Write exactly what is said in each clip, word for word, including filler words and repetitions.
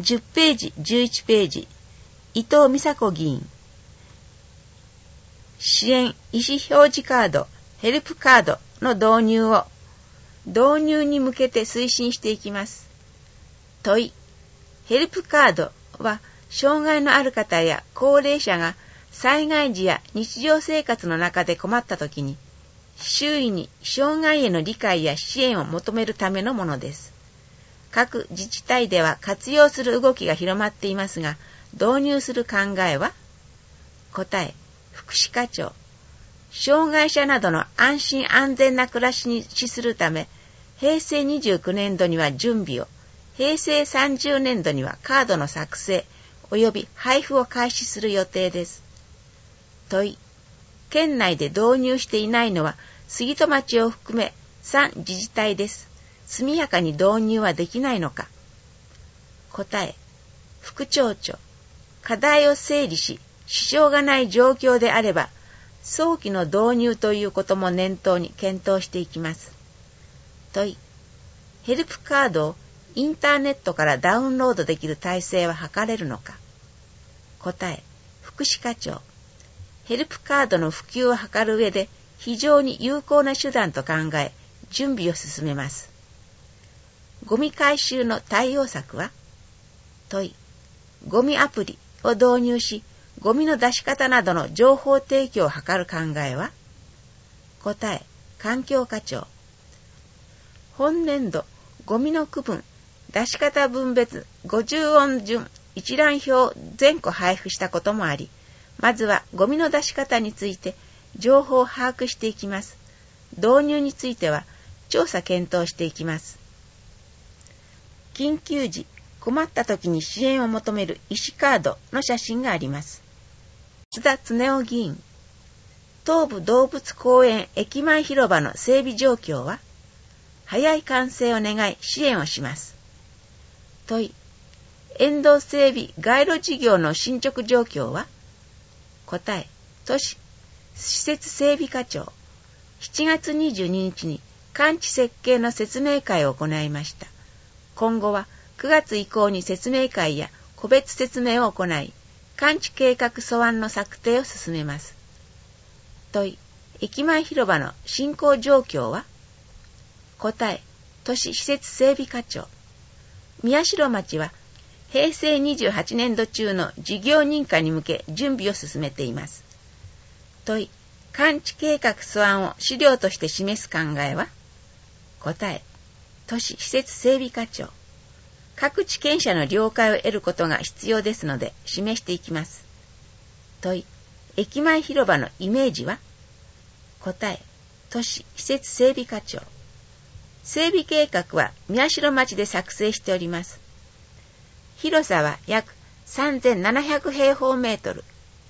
じゅっページ、じゅういちページ、伊藤美佐子議員。支援意思表示カード、ヘルプカードの導入を導入に向けて推進していきます。問い。ヘルプカードは障害のある方や高齢者が災害時や日常生活の中で困った時に周囲に障害への理解や支援を求めるためのものです。各自治体では活用する動きが広まっていますが、導入する考えは？答え。福祉課長。障害者などの安心安全な暮らしに資するため、へいせいにじゅうきゅうねんどには準備を、へいせいさんじゅうねんどにはカードの作成及び配布を開始する予定です。問い。県内で導入していないのは杉戸町を含めさん自治体です。速やかに導入はできないのか。答え。副町長。課題を整理し、支障がない状況であれば、早期の導入ということも念頭に検討していきます。問い。ヘルプカードをインターネットからダウンロードできる体制は図れるのか。答え。福祉課長。ヘルプカードの普及を図る上で非常に有効な手段と考え、準備を進めます。ゴミ回収の対応策は？問い。ゴミアプリを導入し、ゴミの出し方などの情報提供を図る考えは？答え。環境課長。本年度、ゴミの区分、出し方分別ごじゅうおん順一覧表を全個配布したこともあり、まずはゴミの出し方について情報を把握していきます。導入については調査検討していきます。緊急時、困った時に支援を求める医師カードの写真があります。津田恒夫議員。東武動物公園駅前広場の整備状況は？早い完成を願い支援をします。問い。沿道整備街路事業の進捗状況は？答え。都市施設整備課長。しちがつにじゅうににちに完治設計の説明会を行いました。今後はくがつ以降に説明会や個別説明を行い、完治計画素案の策定を進めます。問い。駅前広場の進行状況は？答え。都市施設整備課長。宮代町はへいせいにじゅうはちねんど中の事業認可に向け準備を進めています。問い。完治計画素案を資料として示す考えは？答え。都市施設整備課長。各地権者の了解を得ることが必要ですので示していきます。問い。駅前広場のイメージは？答え。都市施設整備課長。整備計画は宮代町で作成しております。広さは約さんぜんななひゃくへいほうメートル。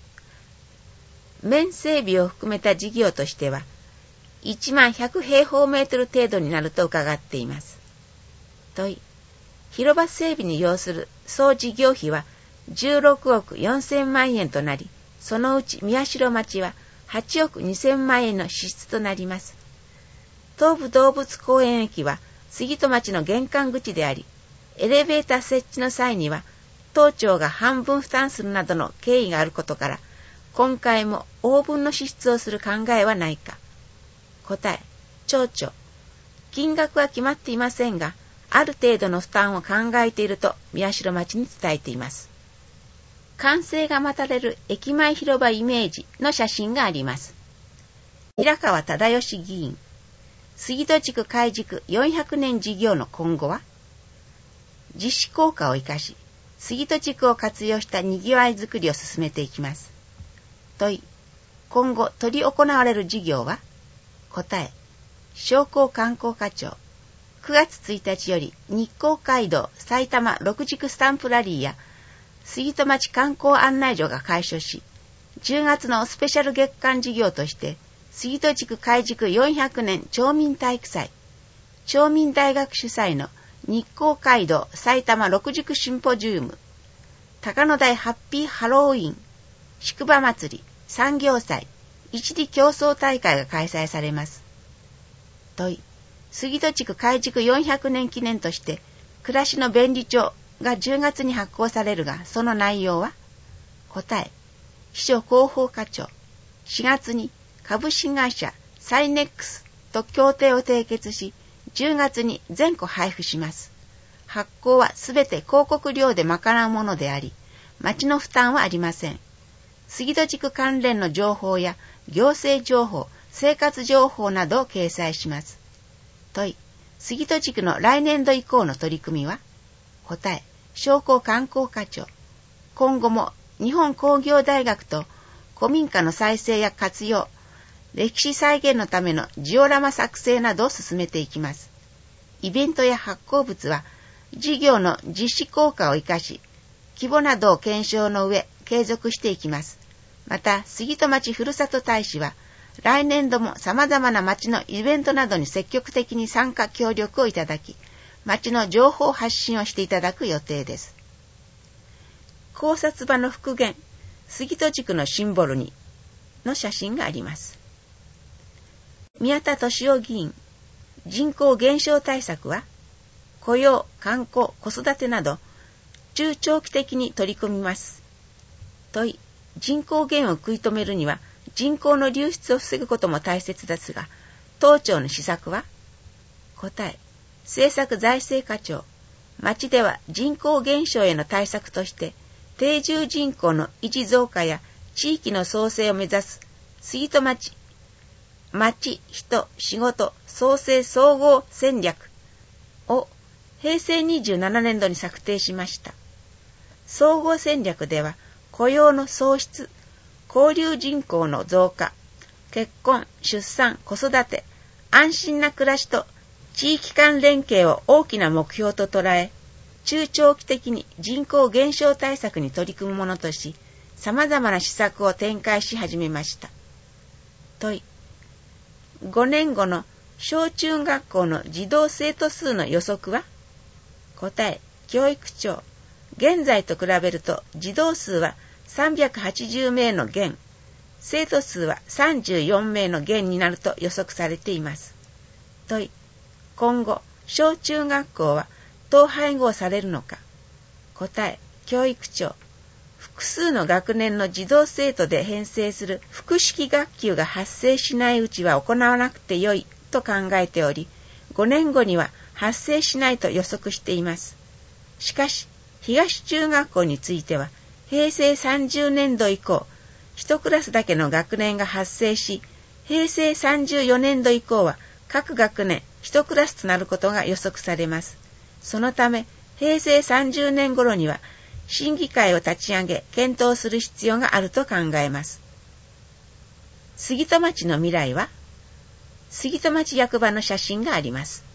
面整備を含めた事業としてはいちまんひゃくへいほうメートル程度になると伺っています。問い。広場整備に要する総事業費はじゅうろくおくよんせんまんえんとなり、そのうち宮代町ははちおくにせんまんえんの支出となります。東武動物公園駅は杉戸町の玄関口であり、エレベーター設置の際には当庁が半分負担するなどの経緯があることから、今回も応分の支出をする考えはないか。答え。町長。金額は決まっていませんが、ある程度の負担を考えていると宮代町に伝えています。完成が待たれる駅前広場イメージの写真があります。平川忠義議員。杉戸地区開塾よんひゃくねん事業の今後は？実施効果を生かし、杉戸地区を活用したにぎわいづくりを進めていきます。問い。今後取り行われる事業は？答え。商工観光課長。くがつついたちより日光街道埼玉六軸スタンプラリーや杉戸町観光案内所が開所し、じゅうがつのスペシャル月間事業として杉戸地区開塾よんひゃくねん町民体育祭、町民大学主催の日光街道埼玉六軸シンポジウム、高野台ハッピーハロウィン、宿場祭り、産業祭、一里競争大会が開催されます。問い。杉戸地区開塾よんひゃくねん記念として暮らしの便利帳がじゅうがつに発行されるが、その内容は？答え、秘書広報課長、しがつに株式会社サイネックスと協定を締結し、じゅうがつに全戸配布します。発行はすべて広告料で賄うものであり、町の負担はありません。杉戸地区関連の情報や行政情報、生活情報などを掲載します。問い、杉戸地区の来年度以降の取り組みは？答え、商工観光課長。今後も日本工業大学と古民家の再生や活用、歴史再現のためのジオラマ作成などを進めていきます。イベントや発行物は事業の実施効果を生かし、規模などを検証の上、継続していきます。また、杉戸町ふるさと大使は、来年度も様々な町のイベントなどに積極的に参加協力をいただき、町の情報発信をしていただく予定です。考察場の復元、杉戸地区のシンボルにの写真があります。宮田俊夫議員、人口減少対策は、雇用、観光、子育てなど、中長期的に取り組みます。問い、人口減を食い止めるには、人口の流出を防ぐことも大切ですが、当庁の施策は？答え、政策財政課長、町では人口減少への対策として、定住人口の維持増加や地域の創生を目指す杉戸町、町、人、仕事、創生総合戦略をへいせいにじゅうななねんどに策定しました。総合戦略では、雇用の創出、交流人口の増加、結婚、出産、子育て、安心な暮らしと地域間連携を大きな目標と捉え、中長期的に人口減少対策に取り組むものとし、様々な施策を展開し始めました。問い、ごねんごの小中学校の児童生徒数の予測は？答え、教育庁。現在と比べると児童数はさんびゃくはちじゅうめいの減、生徒数はさんじゅうよんめいの減になると予測されています。問い、今後、小中学校は統廃合されるのか？答え、教育庁。複数の学年の児童生徒で編成する複式学級が発生しないうちは行わなくてよいと考えており、ごねんごには発生しないと予測しています。しかし、東中学校については、へいせいさんじゅうねんど以降、一クラスだけの学年が発生し、へいせいさんじゅうよねんど以降は各学年一クラスとなることが予測されます。そのため、へいせいさんじゅうねん頃には、審議会を立ち上げ、検討する必要があると考えます。杉戸町の未来は？杉戸町役場の写真があります。